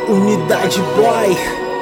Unidade Boy.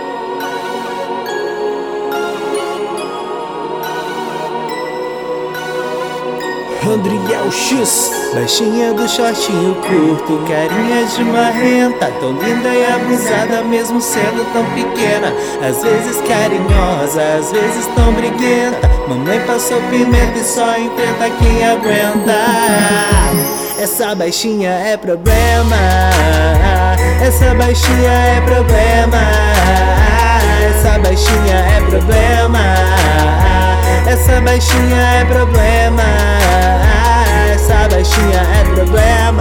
Andriel X, baixinha do shortinho curto, carinha de marrenta, tão linda e abusada mesmo sendo tão pequena. Às vezes carinhosa, às vezes tão briguenta. Mamãe passou pimenta e só enfrenta quem aguenta. Essa baixinha é problema, essa baixinha é problema, essa baixinha é problema, essa baixinha é problema, essa baixinha é problema,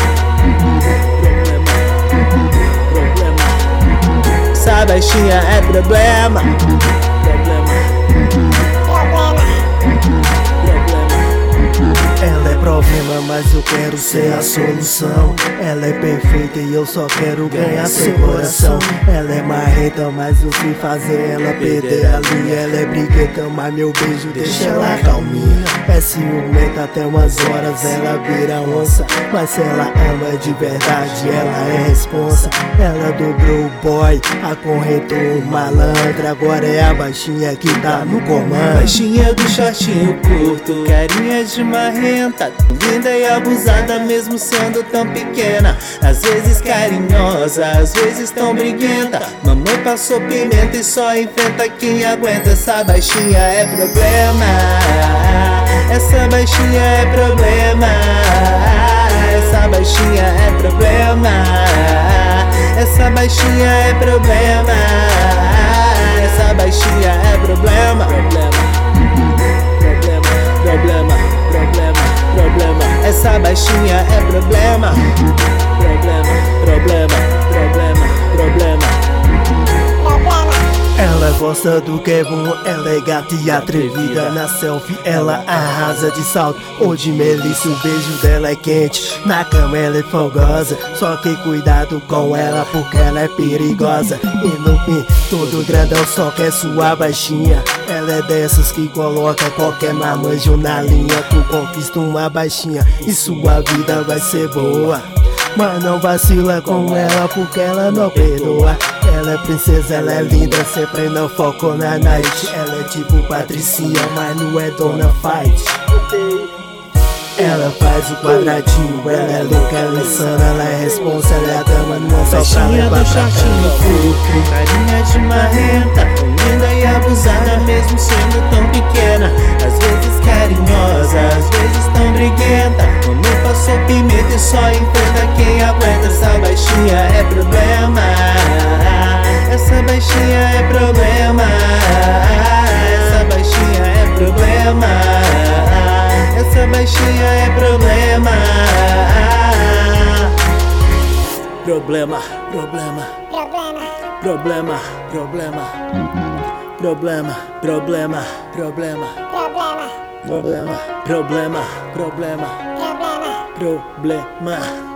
essa baixinha é problema. Ela é problema, mas eu quero ser a solução. Ela é perfeita e eu só quero ganhar seu coração. Ela é marreta, mas eu sei fazer ela perder a linha. Ela é briguenta, mas meu beijo deixa ela calminha. É ciumenta até umas horas, ela vira onça, mas se ela ama de verdade, ela é responsa. Ela dobrou o boy, acorrentou o malandro. Agora é a baixinha que tá no comando. Baixinha do shortinho curto, carinha de marrenta, linda e abusada mesmo sendo tão pequena. Às vezes carinhosa, às vezes tão briguenta. Mamãe passou pimenta e só enfrenta quem aguenta. Essa baixinha é problema, essa baixinha é problema, essa baixinha é problema, essa baixinha é problema, essa baixinha é problema, problema, problema, essa baixinha é problema, problema. Ela gosta do que é bom, ela é gata e atrevida. Na selfie ela arrasa de salto ou de melissa, o beijo dela é quente. Na cama ela é fogosa, só que cuidado com ela porque ela é perigosa. E no fim, todo grandão só quer sua baixinha. Ela é dessas que coloca qualquer marmanjo na linha. Tu conquista uma baixinha e sua vida vai ser boa. Mas não vacila com ela porque ela não perdoa. Ela é princesa, ela é linda, sempre não foco na night. Ela é tipo Patricinha, mas não é Dona Fight. Ela faz o quadradinho, ela é louca, ela é insana, ela é responsa, ela é a dama, não só pra levar pra shortinho curto, carinha de marrenta, tão linda e abusada mesmo sendo tão pequena. Às vezes carinhosa, às vezes tão briguenta. Mamãe passou pimenta e só enfrenta quem aguenta. Essa baixinha é problema, essa baixinha é problema, essa baixinha é problema, essa baixinha é problema. Problema, problema, problema, problema, problema, problema, problema, problema, problema, problema, problema.